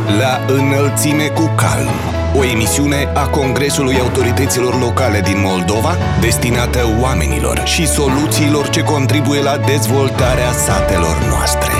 La înălțime cu calm, o emisiune a Congresului Autorităților Locale din Moldova, destinată oamenilor și soluțiilor ce contribuie la dezvoltarea satelor noastre.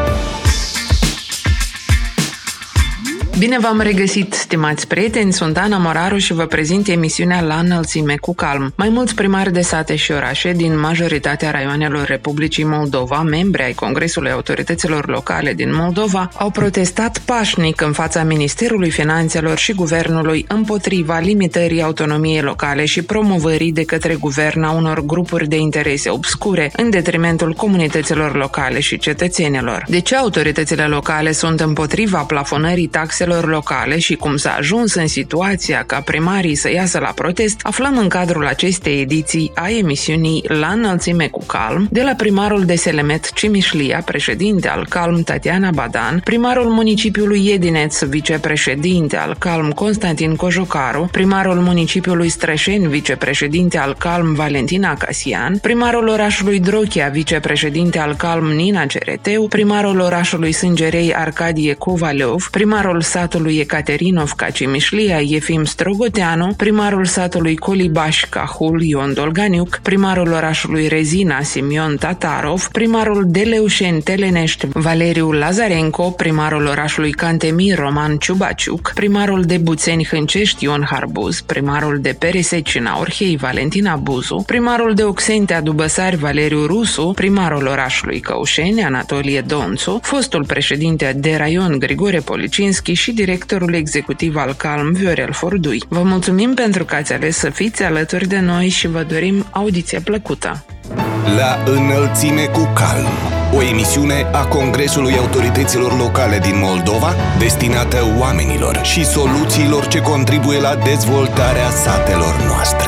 Bine v-am regăsit, stimați prieteni, sunt Ana Moraru și vă prezint emisiunea La înălțime cu calm. Mai mulți primari de sate și orașe din majoritatea raioanelor Republicii Moldova, membri ai Congresului Autorităților Locale din Moldova, au protestat pașnic în fața Ministerului Finanțelor și Guvernului împotriva limitării autonomiei locale și promovării de către guvern a unor grupuri de interese obscure, în detrimentul comunităților locale și cetățenilor. De ce autoritățile locale sunt împotriva plafonării taxelor locale și cum s-a ajuns în situația ca primarii să iasă la protest, aflăm în cadrul acestei ediții a emisiunii La înălțime cu calm de la primarul de Selemet Cimișlia, președinte al Calm Tatiana Badan, primarul municipiului Iedineț, vicepreședinte al Calm Constantin Cojocaru, primarul municipiului Strășeni, vicepreședinte al Calm Valentina Casian, primarul orașului Drochia, vicepreședinte al Calm Nina Cereteu, primarul orașului Sângerei Arcadie Covaleov, primarul satului Ecaterinov Cimișlia Efim Strogoteanu, primarul satului Colibaș Cahul Ion Dolganiuc, primarul orașului Rezina Simion Tatarov, primarul de Leușeni Telenești Valeriu Lazarenco, primarul orașului Cantemir Roman Ciubaciuc, primarul de Buțeni Hâncești Ion Harbuz, primarul de Peresecina Orhei Valentina Buzu, primarul de Oxentea Dubăsari Valeriu Rusu, primarul orașului Căușeni Anatolie Donțu, fostul președinte de raion Grigore Policinski și directorul executiv al Calm Viorel Fordui. Vă mulțumim pentru că ați ales să fiți alături de noi și vă dorim audiție plăcută. La înălțime cu calm, o emisiune a Congresului Autorităților Locale din Moldova, destinată oamenilor și soluțiilor ce contribuie la dezvoltarea satelor noastre.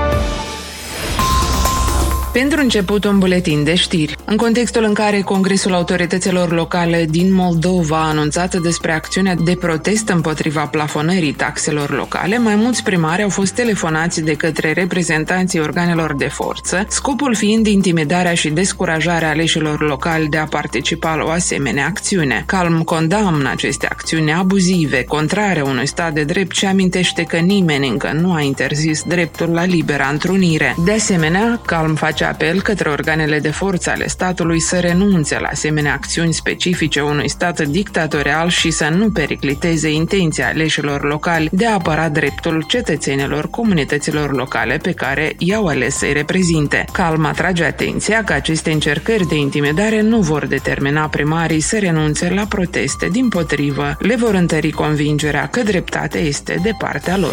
Pentru început, un buletin de știri. În contextul în care Congresul Autorităților Locale din Moldova a anunțat despre acțiunea de protest împotriva plafonării taxelor locale, mai mulți primari au fost telefonați de către reprezentanții organelor de forță, scopul fiind intimidarea și descurajarea aleșilor locali de a participa la o asemenea acțiune. Calm condamnă aceste acțiuni abuzive, contrare unui stat de drept și amintește că nimeni încă nu a interzis dreptul la libera întrunire. De asemenea, Calm face apel către organele de forță ale statului să renunțe la asemenea acțiuni specifice unui stat dictatorial și să nu pericliteze intenția aleșilor locali de a apăra dreptul cetățenilor comunităților locale pe care i-au ales să-i reprezinte. Calm atrage atenția că aceste încercări de intimidare nu vor determina primarii să renunțe la proteste, dimpotrivă, le vor întări convingerea că dreptatea este de partea lor.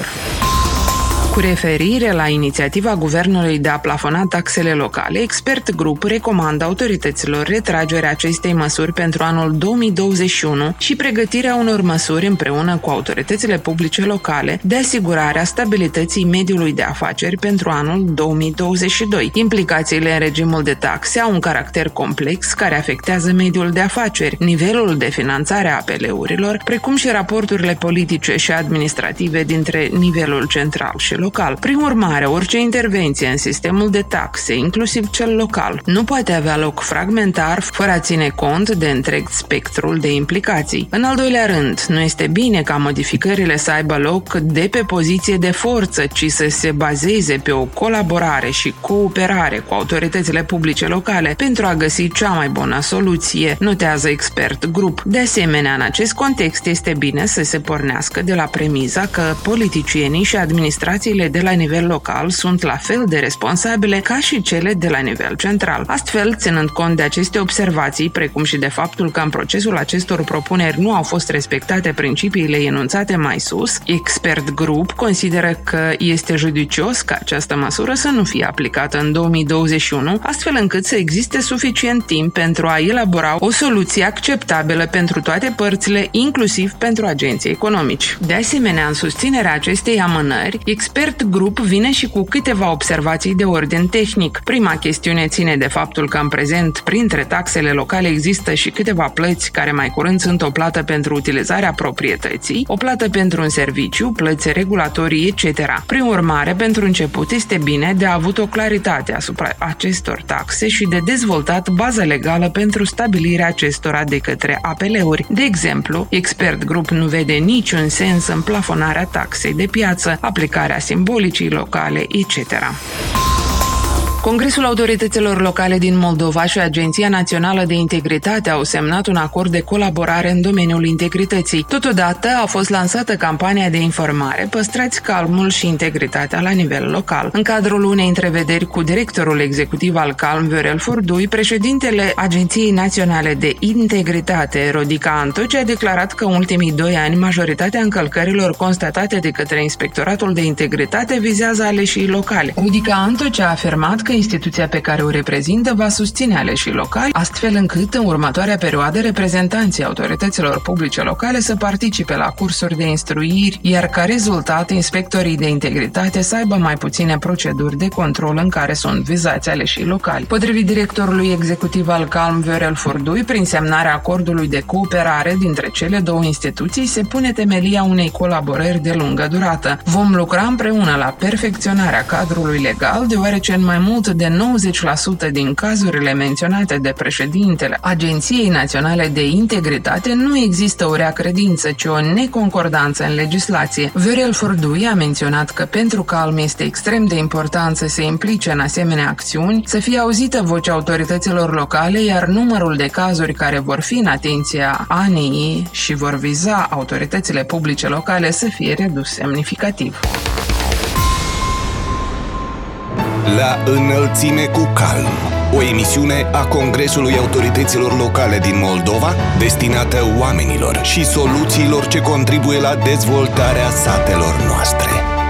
Cu referire la inițiativa guvernului de a plafona taxele locale, Expert Group recomandă autorităților retragerea acestei măsuri pentru anul 2021 și pregătirea unor măsuri împreună cu autoritățile publice locale de asigurare a stabilității mediului de afaceri pentru anul 2022. Implicațiile în regimul de taxe au un caracter complex care afectează mediul de afaceri, nivelul de finanțare a APL-urilor, precum și raporturile politice și administrative dintre nivelul central și local. Prin urmare, orice intervenție în sistemul de taxe, inclusiv cel local, nu poate avea loc fragmentar, fără a ține cont de întreg spectrul de implicații. În al doilea rând, nu este bine ca modificările să aibă loc de pe poziție de forță, ci să se bazeze pe o colaborare și cooperare cu autoritățile publice locale pentru a găsi cea mai bună soluție, notează Expert Group. De asemenea, în acest context este bine să se pornească de la premiza că politicienii și administrațiile de la nivel local sunt la fel de responsabile ca și cele de la nivel central. Astfel, ținând cont de aceste observații, precum și de faptul că în procesul acestor propuneri nu au fost respectate principiile enunțate mai sus, Expert Group consideră că este judicios ca această măsură să nu fie aplicată în 2021, astfel încât să existe suficient timp pentru a elabora o soluție acceptabilă pentru toate părțile, inclusiv pentru agenții economici. De asemenea, în susținerea acestei amânări, Expert Expert Group vine și cu câteva observații de ordin tehnic. Prima chestiune ține de faptul că în prezent, printre taxele locale există și câteva plăți care mai curând sunt o plată pentru utilizarea proprietății, o plată pentru un serviciu, plăți regulatorii, etc. Prin urmare, pentru început este bine de a avut o claritate asupra acestor taxe și de dezvoltat baza legală pentru stabilirea acestora de către APL-uri. De exemplu, Expert Group nu vede niciun sens în plafonarea taxei de piață, aplicarea simbolicii locale, etc. Congresul Autorităților Locale din Moldova și Agenția Națională de Integritate au semnat un acord de colaborare în domeniul integrității. Totodată a fost lansată campania de informare Păstrați calmul și integritatea la nivel local. În cadrul unei întrevederi cu directorul executiv al Calm, Viorel Furdui, președintele Agenției Naționale de Integritate, Rodica Antoci, a declarat că în ultimii 2 ani majoritatea încălcărilor constatate de către Inspectoratul de Integritate vizează aleșii locale. Rodica Antoci a afirmat că instituția pe care o reprezintă va susține aleșii locali, astfel încât în următoarea perioadă reprezentanții autorităților publice locale să participe la cursuri de instruiri, iar ca rezultat inspectorii de integritate să aibă mai puține proceduri de control în care sunt vizați aleșii locali. Potrivit directorului executiv al Calm, Viorel Furdui, prin semnarea acordului de cooperare dintre cele două instituții se pune temelia unei colaborări de lungă durată. Vom lucra împreună la perfecționarea cadrului legal, deoarece în mai mult de 90% din cazurile menționate de președintele Agenției Naționale de Integritate nu există o rea credință, ci o neconcordanță în legislație. Viorel Furdui a menționat că pentru Calm este extrem de important să se implice în asemenea acțiuni, să fie auzită vocea autorităților locale, iar numărul de cazuri care vor fi în atenția ANI și vor viza autoritățile publice locale să fie redus semnificativ. La înălțime cu calm, o emisiune a Congresului Autorităților Locale din Moldova destinată oamenilor și soluțiilor ce contribuie la dezvoltarea satelor noastre.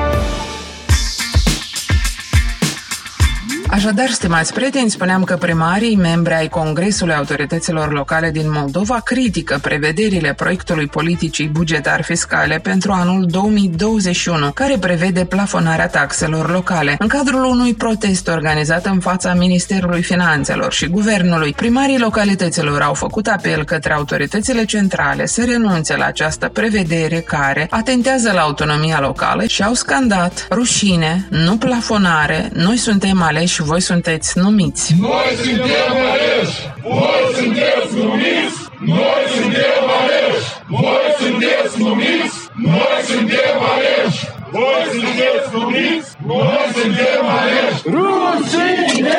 Așadar, stimați prieteni, spuneam că primarii, membri ai Congresului Autorităților Locale din Moldova, critică prevederile proiectului politicii bugetar-fiscale pentru anul 2021, care prevede plafonarea taxelor locale. În cadrul unui protest organizat în fața Ministerului Finanțelor și Guvernului, primarii localităților au făcut apel către autoritățile centrale să renunțe la această prevedere care atentează la autonomia locală și au scandat: rușine, nu plafonare, noi suntem aleși, voi sunteți numiți. Noi suntem aleși! Voi sunteți numiți! Noi suntem aleși! Voi sunteți numiți! Noi suntem aleși! Voi sunteți numiți! Noi suntem aleși! Rușine!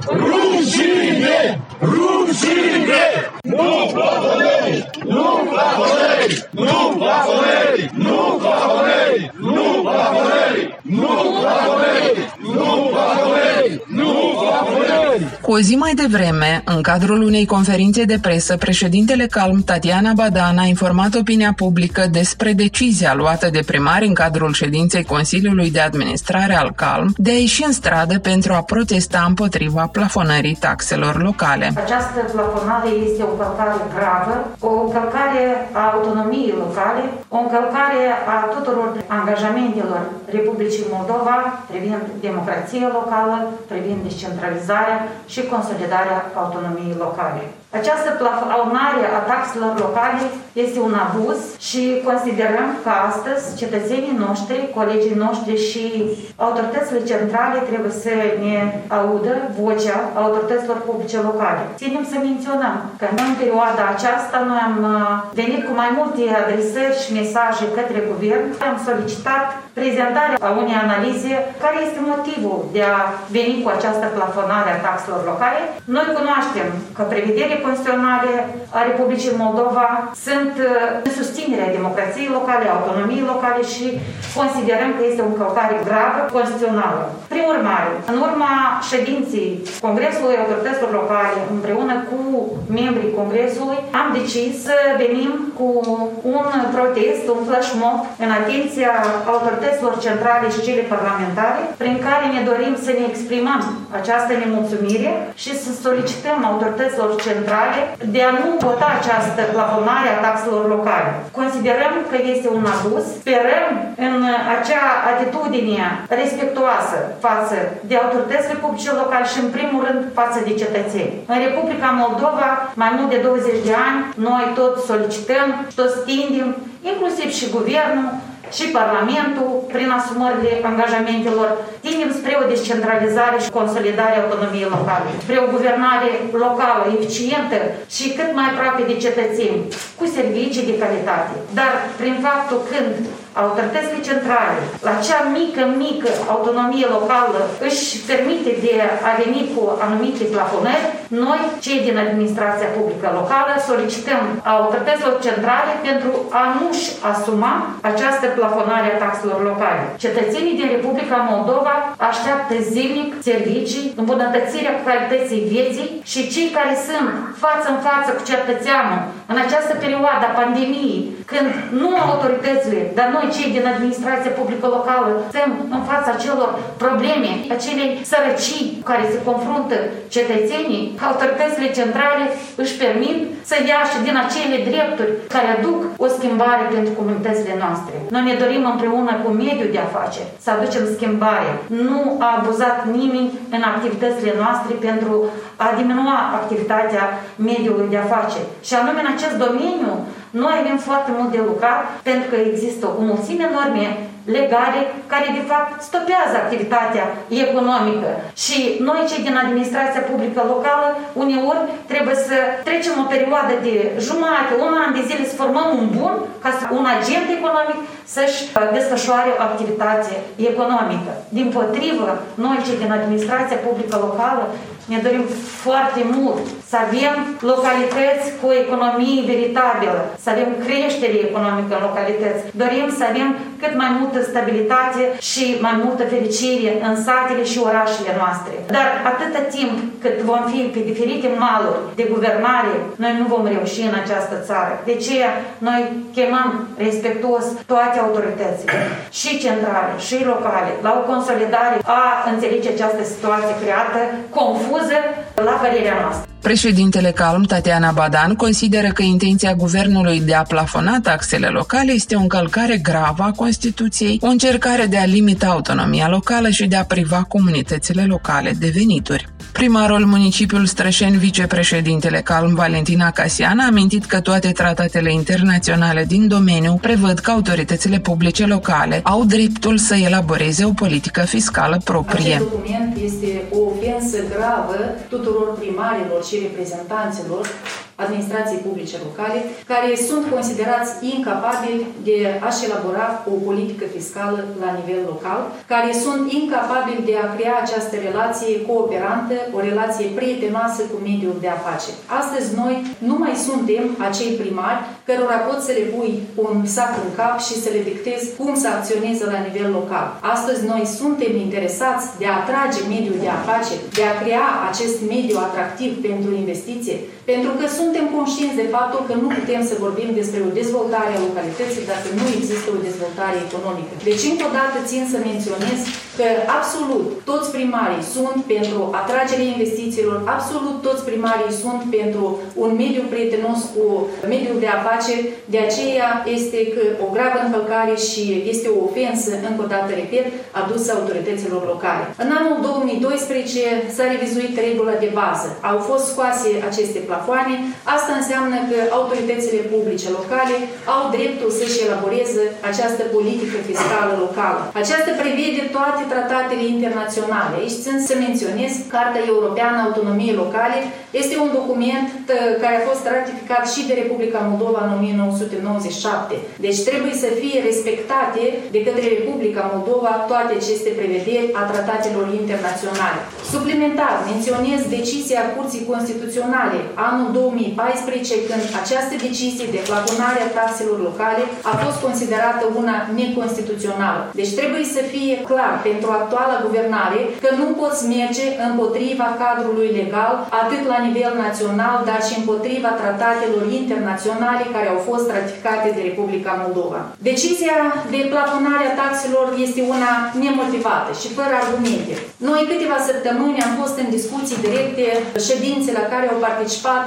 Rușine! Rușine! Nu plafonări! Nu plafonări! Nu plafonări! Nu plafonări! Nu plafonări! Nu plafonări! Nu plafonări! Nu plafonări! Cu o zi mai devreme, în cadrul unei conferințe de presă, președintele Calm, Tatiana Badan, a informat opinia publică despre decizia luată de primari în cadrul ședinței Consiliului de Administrare al Calm de a ieși în stradă pentru a protesta împotriva plafonării taxelor locale. Această plafonare este o încălcare gravă, o încălcare a autonomiei locale, o încălcare a tuturor angajamentelor Republicii Moldova privind democrația locală, privind descentralizarea și consolidarea autonomiei locale. Această plafonare a taxelor locale este un abuz și considerăm că astăzi cetățenii noștri, colegii noștri și autoritățile centrale trebuie să ne audă vocea autorităților publice locale. Ținem să menționăm că în perioada aceasta noi am venit cu mai multe adresări și mesaje către guvern. Am solicitat prezentarea a unei analize care este motivul de a veni cu această plafonare a taxelor locale. Noi cunoaștem că prevederile constituționale a Republicii Moldova sunt în susținerea democrației locale, autonomiei locale și considerăm că este o încălcare gravă constituțională. Prin urmare, în urma ședinței Congresului Autorităților Locale împreună cu membrii Congresului, am decis să venim cu un protest, un flash mob în atenția autorităților centrale și cele parlamentare, prin care ne dorim să ne exprimăm această nemulțumire și să solicităm autorităților centrale de a nu vota această plafonare a taxelor locale. Considerăm Sperăm că este un abuz, sperăm în acea atitudine respectuoasă față de autoritățile publice locale și în primul rând față de cetățeni. În Republica Moldova, mai mult de 20 de ani, noi tot solicităm, tot tindem, inclusiv și guvernul, și Parlamentul, prin asumările angajamentelor, tindem spre o descentralizare și consolidare a autonomiei locale, spre o guvernare locală, eficientă și cât mai aproape de cetățeni, cu servicii de calitate. Dar prin faptul când autoritățile centrale, la cea mică autonomie locală, își permite de a veni cu anumite plafonări, noi, cei din administrația publică locală, solicităm autorităților centrale pentru a nu-și asuma această plafonare a taxelor locale. Cetățenii din Republica Moldova așteaptă zilnic servicii, îmbunătățirea calității vieții și cei care sunt față în față cu cetățeanul în această perioadă a pandemiei, când nu autoritățile, dar noi cei din administrația publică locală stăm în fața celor probleme, acelei sărăcii care se confruntă cetățenii, autoritățile centrale își permit să ia și din acele drepturi care aduc o schimbare pentru comunitățile noastre. Noi ne dorim împreună cu mediul de afaceri să aducem schimbare. Nu a abuzat nimeni în activitățile noastre pentru a diminua activitatea mediului de afaceri. Și anume în acest domeniu noi avem foarte mult de lucrat pentru că există o mulțime norme legale care de fapt stopează activitatea economică. Și noi cei din administrația publică locală uneori trebuie să trecem o perioadă de jumătate, un an de zile să formăm un bun ca să un agent economic să-și desfășoare o activitate economică. Dimpotrivă, noi cei din administrația publică locală ne dorim foarte mult să avem localități cu o economie veritabilă, să avem creștere economică în localități. Dorim să avem cât mai multă stabilitate și mai multă fericire în satele și orașele noastre. Dar atâta timp cât vom fi pe diferite maluri de guvernare, noi nu vom reuși în această țară. De aceea, noi chemăm respectuos toate autoritățile, și centrale, și locale, la o consolidare a înțelege această situație creată, confuză, la părerea noastră. Președintele Calm, Tatiana Badan, consideră că intenția guvernului de a plafona taxele locale este o încălcare gravă a Constituției, o încercare de a limita autonomia locală și de a priva comunitățile locale de venituri. Primarul municipiul Strășeni, vicepreședintele Calm, Valentina Casian, a amintit că toate tratatele internaționale din domeniu prevăd că autoritățile publice locale au dreptul să elaboreze o politică fiscală proprie. Acest document este o ofensă gravă tuturor primarilor și reprezentanților administrației publice locale, care sunt considerați incapabili de a-și elabora o politică fiscală la nivel local, care sunt incapabili de a crea această relație cooperantă, o relație prietenoasă cu mediul de afaceri. Astăzi noi nu mai suntem acei primari cărora poți să le pui un sac în cap și să le dictezi cum să acționeze la nivel local. Astăzi noi suntem interesați de a atrage mediul de afaceri, de a crea acest mediu atractiv pentru investiție, pentru că suntem conștienți de faptul că nu putem să vorbim despre o dezvoltare a localității dacă nu există o dezvoltare economică. Deci, încă o dată, țin să menționez că absolut toți primarii sunt pentru atragerea investițiilor, absolut toți primarii sunt pentru un mediu prietenos cu mediul de afaceri, de aceea este că o gravă încălcare și este o ofensă, încă o dată, repet, adusă autorităților locale. În anul 2012 s-a revizuit regula de bază. Au fost scoase aceste plafoane. Asta înseamnă că autoritățile publice locale au dreptul să-și elaboreze această politică fiscală locală. Aceasta prevede toate tratatele internaționale. Aici țin să menționez Carta Europeană a Autonomiei Locale. Este un document care a fost ratificat și de Republica Moldova în 1997. Deci trebuie să fie respectate de către Republica Moldova toate aceste prevederi a tratatelor internaționale. Suplimentar, menționez decizia Curții Constituționale anul 2014, când această decizie de plafonare a taxelor locale a fost considerată una neconstituțională. Deci trebuie să fie clar pentru actuala guvernare că nu poți merge împotriva cadrului legal, atât la nivel național, dar și împotriva tratatelor internaționale care au fost ratificate de Republica Moldova. Decizia de plafonare a taxelor este una nemotivată și fără argumente. Noi câteva săptămâni am fost în discuții directe, ședințe la care au participat experți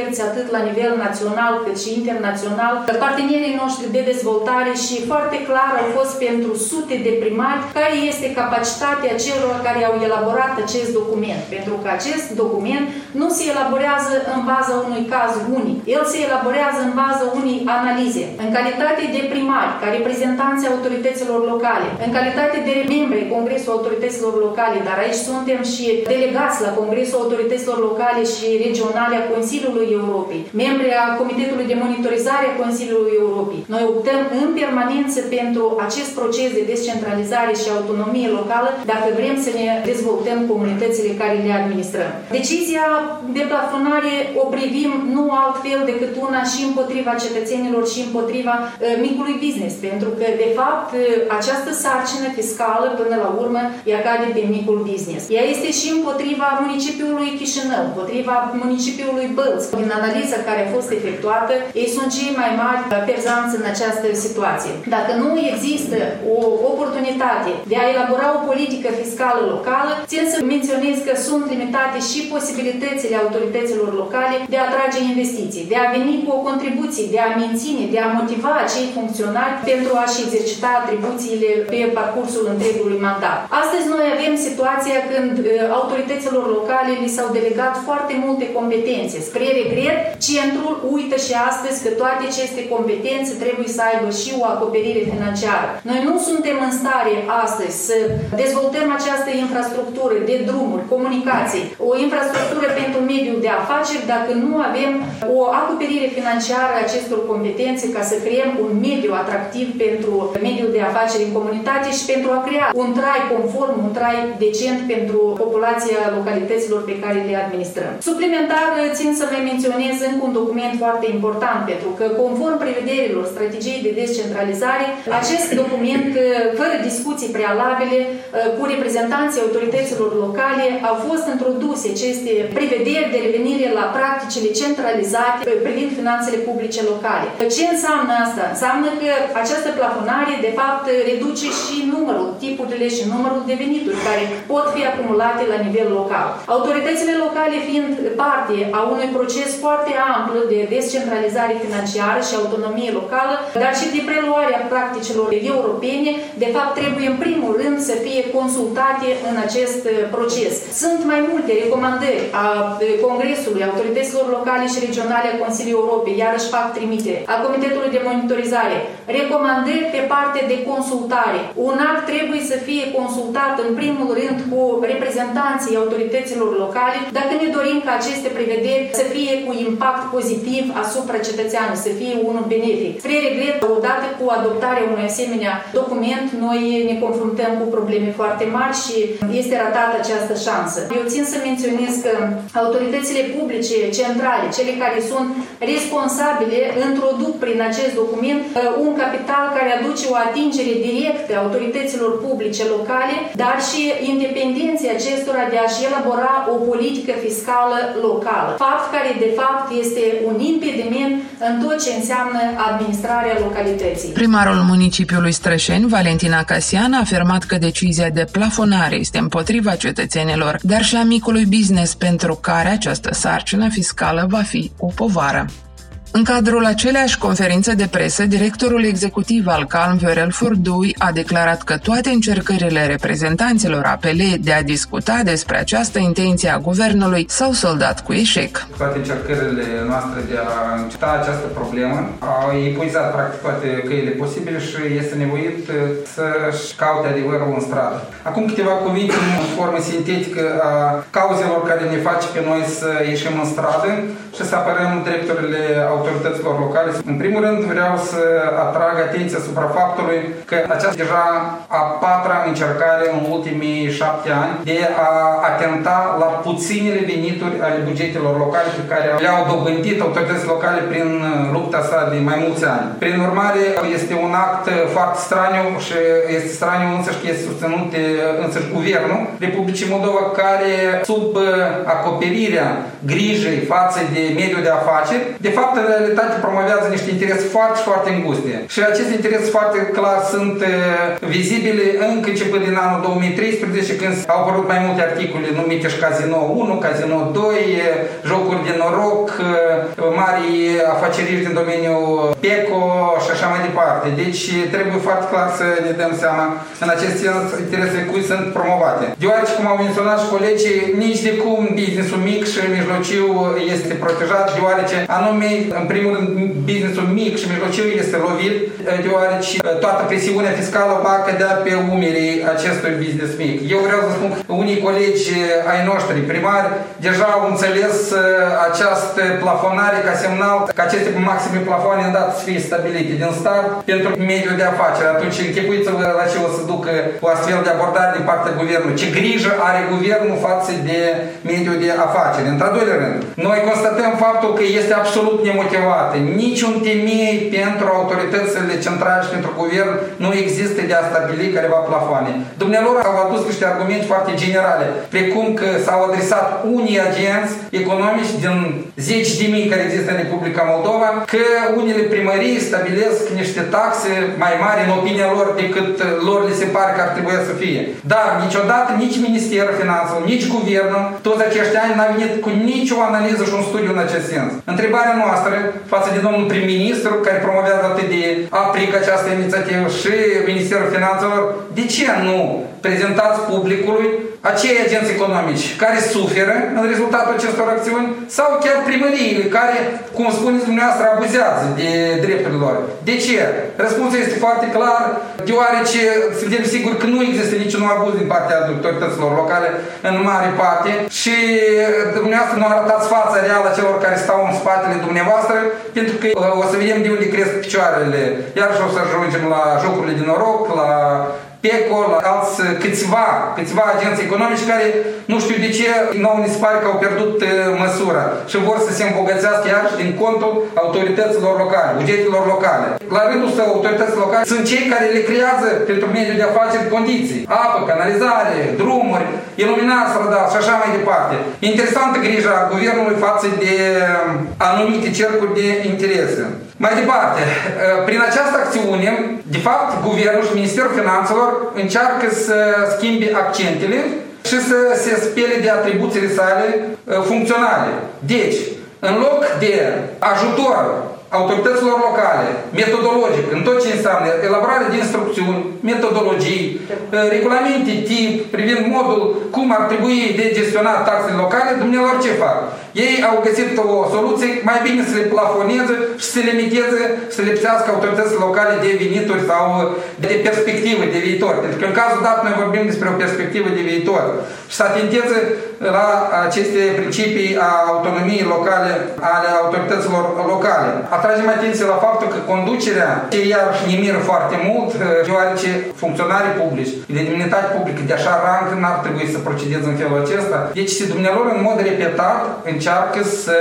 experți atât la nivel național cât și internațional, partenerii noștri de dezvoltare și foarte clar au fost pentru sute de primari care este capacitatea celor care au elaborat acest document. Pentru că acest document nu se elaborează în baza unui caz unic. El se elaborează în baza unei analize. În calitate de primari, ca reprezentanți autorităților locale, în calitate de membri Congresul Autorităților Locale, dar aici suntem și delegați la Congresul Autorităților Locale și Regionale a Consiliului Europei, membri a Comitetului de Monitorizare a Consiliului Europei. Noi optăm în permanență pentru acest proces de descentralizare și autonomie locală dacă vrem să ne dezvoltăm comunitățile care le administrăm. Decizia de plafonare o privim nu altfel decât una și împotriva cetățenilor și împotriva micului business, pentru că, de fapt, această sarcină fiscală, până la urmă, ea cade pe micul business. Ea este și împotriva municipiului Chișinău, împotriva municipiului Bălți. Din analiza care a fost efectuată, ei sunt cei mai mari perzanți în această situație. Dacă nu există o oportunitate de a elabora o politică fiscală locală, țin să menționez că sunt limitate și posibilitățile autorităților locale de a atrage investiții, de a veni cu o contribuție, de a menține, de a motiva acei funcționari pentru a-și exercita atribuțiile pe parcursul întregului mandat. Astăzi noi avem situația când autorităților locale li s-au delegat foarte multe competențe. Spre regret, centrul uită și astăzi că toate aceste competențe trebuie să aibă și o acoperire financiară. Noi nu suntem în stare astăzi să dezvoltăm această infrastructură de drumuri, comunicații, o infrastructură pentru mediul de afaceri dacă nu avem o acoperire financiară a acestor competențe ca să creăm un mediu atractiv pentru mediul de afaceri în comunitate și pentru a crea un trai conform, un trai decent pentru populația localităților pe care le administrăm. Suplimentar, țin să mai menționez încă un document foarte important, pentru că conform prevederilor strategiei de descentralizare, acest document, fără discuții prealabile cu reprezentanții autorităților locale, au fost introduse aceste prevederi de revenire la practicile centralizate privind finanțele publice locale. Ce înseamnă asta? Înseamnă că această plafonare, de fapt, reduce și numărul, tipurile și numărul de venituri care pot fi acumulate la nivel local. Autoritățile locale fiind parte a unui proces foarte amplu de descentralizare financiară și autonomie locală, dar și de preluarea practicilor europene, de fapt trebuie în primul rând să fie consultate în acest proces. Sunt mai multe recomandări a Congresului, autorităților locale și regionale a Consiliului Europei, iarăși fac trimitere, a Comitetului de Monitorizare, recomandări pe partea de consultare. Un act trebuie să fie consultat în primul rând cu reprezentanții autorităților locale dacă ne dorim ca aceste prevederi să fie cu impact pozitiv asupra cetățeanului, să fie unul benefic. Spre regret, odată cu adoptarea unui asemenea document, noi ne confruntăm cu probleme foarte mari și este ratată această șansă. Eu țin să menționez că autoritățile publice centrale, cele care sunt responsabile, introduc prin acest document un capital care aduce o atingere directă autorităților publice locale, dar și independența acestora de a-și elabora o politică fiscală locală. Fapt care, de fapt, este un impediment în tot ce înseamnă administrarea localității. Primarul municipiului Strășeni, Valentina Casian, a afirmat că decizia de plafonare este împotriva cetățenilor, dar și a micului business pentru care această sarcină fiscală va fi o povară. În cadrul aceleași conferințe de presă, directorul executiv al Calm, Viorel Furdui, a declarat că toate încercările reprezentanților APL de a discuta despre această intenție a guvernului s-au soldat cu eșec. Toate încercările noastre de a înceta această problemă au epuizat practic toate căile posibile și este nevoit să-și caute adevărul în stradă. Acum câteva cuvinte în formă sintetică a cauzelor care ne face pe noi să ieșim în stradă și să apărăm drepturile autorităților locale. În primul rând vreau să atrag atenția asupra faptului că aceasta deja a patra încercare în ultimii 7 ani de a atenta la puținele venituri ale bugetelor locale pe care le-au dobândit autoritățile locale prin lupta sa de mai mulți ani. Prin urmare, este un act foarte straniu și este straniu însăși că este susținut de însăși Guvernul Republicii Moldova, care sub acoperirea grijei față de mediul de afaceri, de fapt realitate promovează niște interese foarte, foarte înguste. Și aceste interese foarte clar sunt vizibile încă începând din anul 2013, când au apărut mai multe articole numite și Casino 1, Casino 2, jocuri de noroc, mari afaceriști din domeniul PECO și așa mai departe. Deci trebuie foarte clar să ne dăm seama în acest sens interesele cui sunt promovate. Deoarece, cum au menționat și colegii, nici de cum businessul mic și mijlociu este protejat, deoarece anume, în primul rând, businessul mic și mijlociu este lovit, deoarece toată presiunea fiscală va cădea pe umerii acestui business mic. Eu vreau să spun că unii colegi ai noștri primari deja au înțeles această plafonare ca semnal că aceste maxime plafoane îndată să fie stabilite din start pentru mediul de afaceri. Atunci închipuiți-vă la ce o să ducă o astfel de abordare din partea guvernului. Ce grijă are guvernul față de mediul de afaceri. Într-al doilea rând, noi constatăm faptul că este absolut nemotivată. Niciun temei pentru autoritățile centrale și pentru guvern nu există de a stabili careva plafoane. Dumnealor au adus niște argumente foarte generale, precum că s-au adresat unii agenți economici din 10.000 care există în Republica Moldova, că unele primării stabilesc niște taxe mai mari în opinia lor decât lor le se pare că ar trebui să fie. Dar niciodată nici Ministerul Finanțelor, nici Guvernul, toți acești ani n-a venit cu nicio analiză și un studiu în acest sens. Întrebarea noastră față de domnul prim-ministru, care promovează atât de apric această inițiativă, și Ministerul Finanțelor, de ce nu prezentați publicului acei agenți economici care suferă în rezultatul acestor acțiuni sau chiar primăriile care, cum spuneți dumneavoastră, abuzează de drepturile lor. De ce? Răspunsul este foarte clar, deoarece suntem siguri că nu există niciun abuz din partea autorităților locale în mare parte și dumneavoastră nu arătați fața reală a celor care stau în spatele dumneavoastră, pentru că o să vedem de unde cresc picioarele. Iar și o să ajungem la jocurile de noroc, la PECO, la alți câțiva agenți economici care, nu știu de ce, nouă ni se pare că au pierdut măsura și vor să se îmbogățească iarăși din contul autorităților locale, bugetelor locale. La rândul său, autoritățile locale sunt cei care le creează pentru mediul de afaceri condiții. Apă, canalizare, drumuri, iluminat stradal și așa mai departe. Interesantă grija guvernului față de anumite cercuri de interese. Mai departe, prin această acțiune, de fapt, Guvernul și Ministerul Finanțelor încearcă să schimbe accentele și să se spele de atribuțiile sale funcționale. Deci, în loc de ajutor autorităților locale, metodologic, în tot ce înseamnă elaborare de instrucțiuni, metodologii, regulamente tip, privind modul cum ar trebui de gestionat taxele locale, dumnealor ce fac? Ei au găsit o soluție, mai bine să le plafoneze și să le limiteze, să le lipsească autoritățile locale de venituri sau de perspectivă de viitor. Pentru că în cazul dat noi vorbim despre o perspectivă de viitor și să atenteze la aceste principii a autonomiei locale ale autorităților locale. Atragem atenție la faptul că conducerea, ce iarăși ne miră foarte mult, deoarece funcționarii publici, de demnitate publică, de așa rang, n-ar trebui să procedeze în felul acesta. Deci, dumnealor, în mod repetat, încearcă să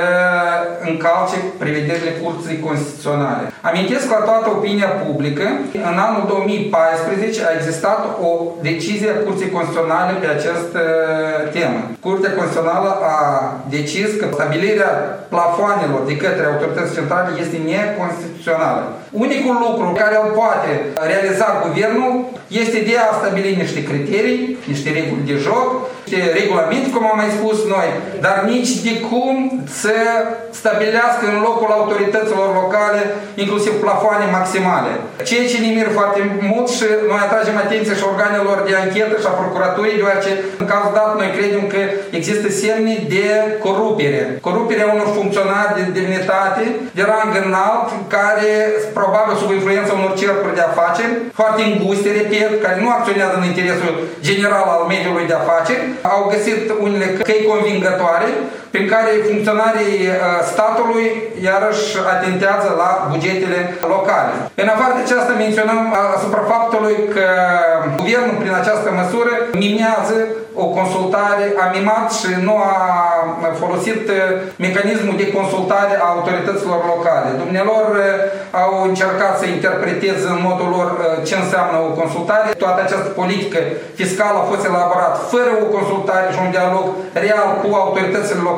încalce prevederile Curții Constituționale. Amintesc la toată opinia publică, în anul 2014 a existat o decizie a Curții Constituționale pe această temă. Curtea Constituțională a decis că stabilirea plafoanelor de către autorități centrale este neconstituțională. Unicul lucru care îl poate realiza guvernul este de a stabili niște criterii, niște reguli de joc, niște regulamente, cum am mai spus noi, dar nici de cum să stabilească în locul autorităților locale inclusiv plafoane maximale. Ceea ce ne miră foarte mult și noi atragem atenție și organelor de anchetă și a procuraturii, deoarece în cazul dat noi credem că există semne de corupere. Coruperea unor funcționari de demnitate, de rang înalt, care probabil sub influența unor cercuri de afaceri, foarte înguste, repet, care nu acționează în interesul general al mediului de afaceri, au găsit unele căi convingătoare prin care funcționarii statului iarăși atentează la bugetele locale. În afară de aceasta menționăm asupra faptului că guvernul prin această măsură mimează o consultare, a mimat și nu a folosit mecanismul de consultare a autorităților locale. Dumnealor au încercat să interpreteze în modul lor ce înseamnă o consultare. Toată această politică fiscală a fost elaborată fără o consultare și un dialog real cu autoritățile locale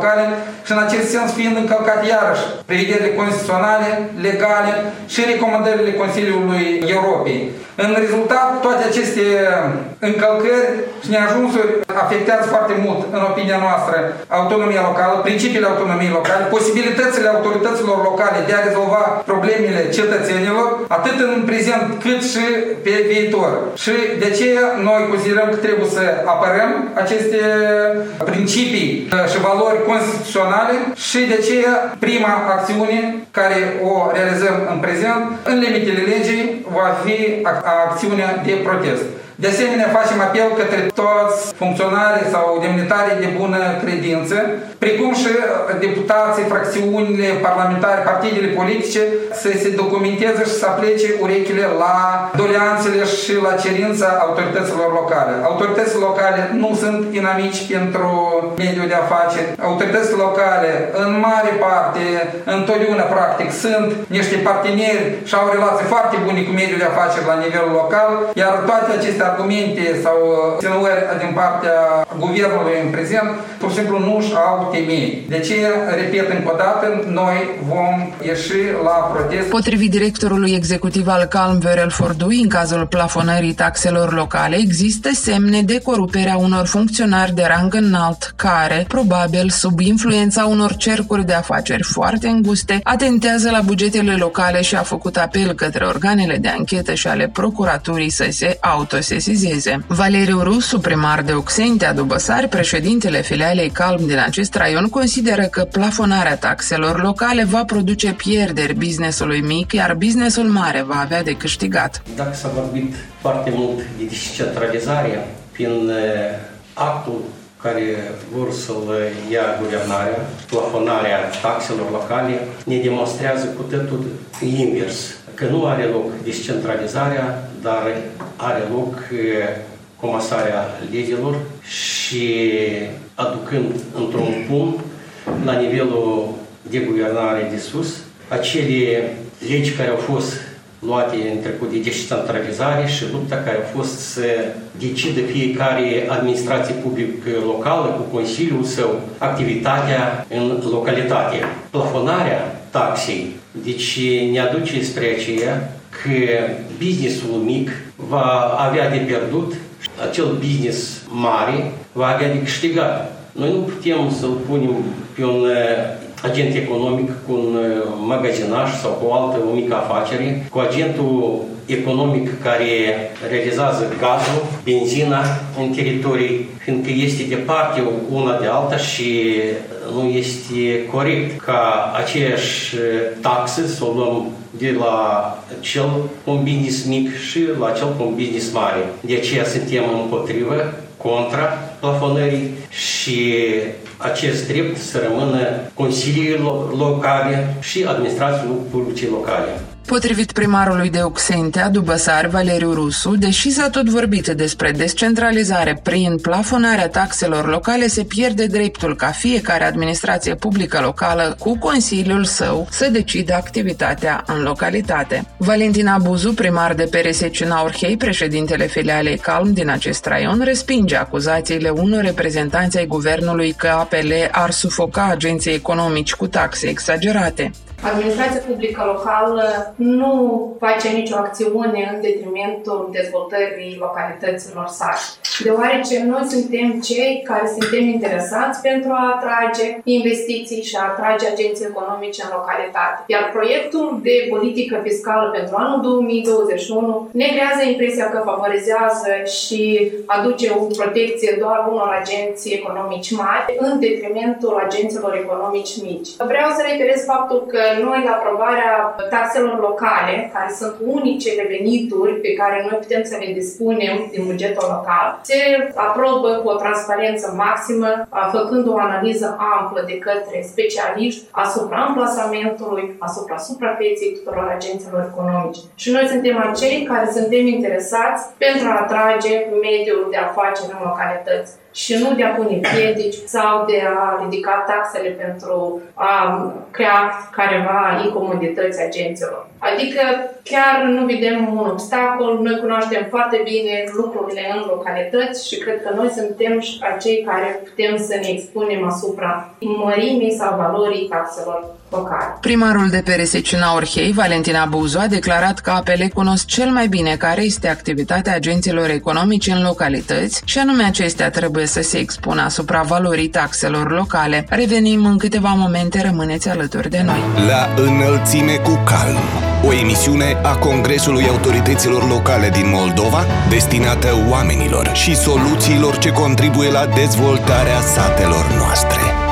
locale și în acest sens fiind încălcate iarăși prevederile constituționale, legale și recomandările Consiliului Europei. În rezultat, toate aceste încălcări și neajunsuri afectează foarte mult, în opinia noastră, autonomia locală, principiile autonomiei locale, posibilitățile autorităților locale de a rezolva problemele cetățenilor, atât în prezent cât și pe viitor. Și de aceea noi considerăm că trebuie să apărăm aceste principii și valori constituționale și de aceea prima acțiune care o realizăm în prezent, în limitele legii, va fi acțiunea de protest. De asemenea, facem apel către toți funcționarii sau demnitarii de bună credință, precum și deputații, fracțiunile parlamentare, partidele politice, să se documenteze și să aplece urechile la doleanțele și la cerința autorităților locale. Autoritățile locale nu sunt inamici pentru mediul de afaceri. Autoritățile locale, în mare parte, întotdeauna, practic, sunt niște parteneri și au relații foarte bune cu mediul de afaceri la nivel local, iar toate aceste argumente sau ținuări din partea guvernului în prezent, pur și simplu nu și au temei. De ce, repet încă o dată, noi vom ieși la protest. Potrivit directorului executiv al Calm, Viorel Fordui, în cazul plafonării taxelor locale, există semne de corupere a unor funcționari de rang înalt care, probabil sub influența unor cercuri de afaceri foarte înguste, atentează la bugetele locale și a făcut apel către organele de anchetă și ale procuraturii să se autosesizeze. Valeriu Rusu, primar de Oxentea, Dubăsari, președintele filialei Calm din acest raion, consideră că plafonarea taxelor locale va produce pierderi businessului mic, iar businessul mare va avea de câștigat. Dacă s-a vorbit foarte mult de descentralizare prin actul care vor să-l ia guvernarea, plafonarea taxelor locale, ne demonstrează cu totul invers, că nu are loc descentralizarea, dar are loc comasarea legilor și aducând într-un punct la nivelul de guvernare de sus acele legi care au fost luate în trecut de descentralizare și lupta care a fost să decidă fiecare administrație publică locală cu Consiliul său activitatea în localitate. Plafonarea taxei, deci ne aduce spre aceea că businessul mic va avea de pierdut, acel business mare va avea de câștigat. Noi nu putem să-l punem pe un agent economic cu un magazinaș sau cu o altă o mică afacere, cu agentul economic care realizează gazul, benzina în teritorii, fiindcă este departe una de alta și nu este corect ca aceeași taxă să o luăm de la cel un business mic și la cel un business mare. De aceea suntem împotrivă, contra plafonării și acest drept să rămână consiliile locale și administrațiile publice locale. Potrivit primarului de Oxentea, Dubăsari, Valeriu Rusu, deși s-a tot vorbit despre descentralizare prin plafonarea taxelor locale, se pierde dreptul ca fiecare administrație publică locală cu consiliul său să decidă activitatea în localitate. Valentina Buzu, primar de PRS Cinaurhei, președintele filialei Calm din acest raion, respinge acuzațiile unor reprezentanți ai guvernului că APL ar sufoca agenții economici cu taxe exagerate. Administrația publică locală nu face nicio acțiune în detrimentul dezvoltării localităților sale, deoarece noi suntem cei care suntem interesați pentru a atrage investiții și a atrage agenții economice în localitate. Iar proiectul de politică fiscală pentru anul 2021 ne creează impresia că favorizează și aduce o protecție doar unor agenții economici mari în detrimentul agenților economici mici. Vreau să reiterez faptul că noi, la aprobarea taxelor locale, care sunt unicele venituri pe care noi putem să le dispunem din bugetul local, se aprobă cu o transparență maximă, făcând o analiză amplă de către specialiști asupra amplasamentului, asupra suprafeței tuturor agenților economici. Și noi suntem acei care suntem interesați pentru a atrage mediul de afaceri în localități și nu de a pune piedici sau de a ridica taxele pentru a crea careva incomodități agenților. Adică chiar nu vedem un obstacol, noi cunoaștem foarte bine lucrurile în localități și cred că noi suntem acei care putem să ne expunem asupra mărimii sau valorii taxelor locale. Primarul de pe Resecina Orhei, Valentina Buzu, a declarat că apele cunosc cel mai bine care este activitatea agenților economici în localități și anume acestea trebuie să se expună asupra valorii taxelor locale. Revenim în câteva momente, rămâneți alături de noi. La înălțime cu calm, o emisiune a Congresului Autorităților Locale din Moldova destinată oamenilor și soluțiilor ce contribuie la dezvoltarea satelor noastre.